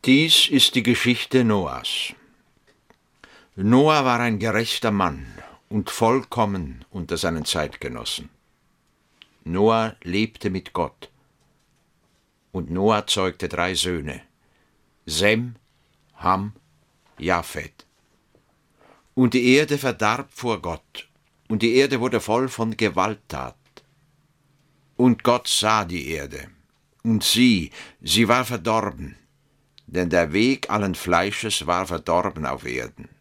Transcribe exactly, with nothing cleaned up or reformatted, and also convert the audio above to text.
Dies ist die Geschichte Noahs. Noah war ein gerechter Mann und vollkommen unter seinen Zeitgenossen. Noah lebte mit Gott. Und Noah zeugte drei Söhne: Sem, Ham, Japhet. Und die Erde verdarb vor Gott, und die Erde wurde voll von Gewalttat. Und Gott sah die Erde, und sieh, sie war verdorben, denn der Weg allen Fleisches war verdorben auf Erden.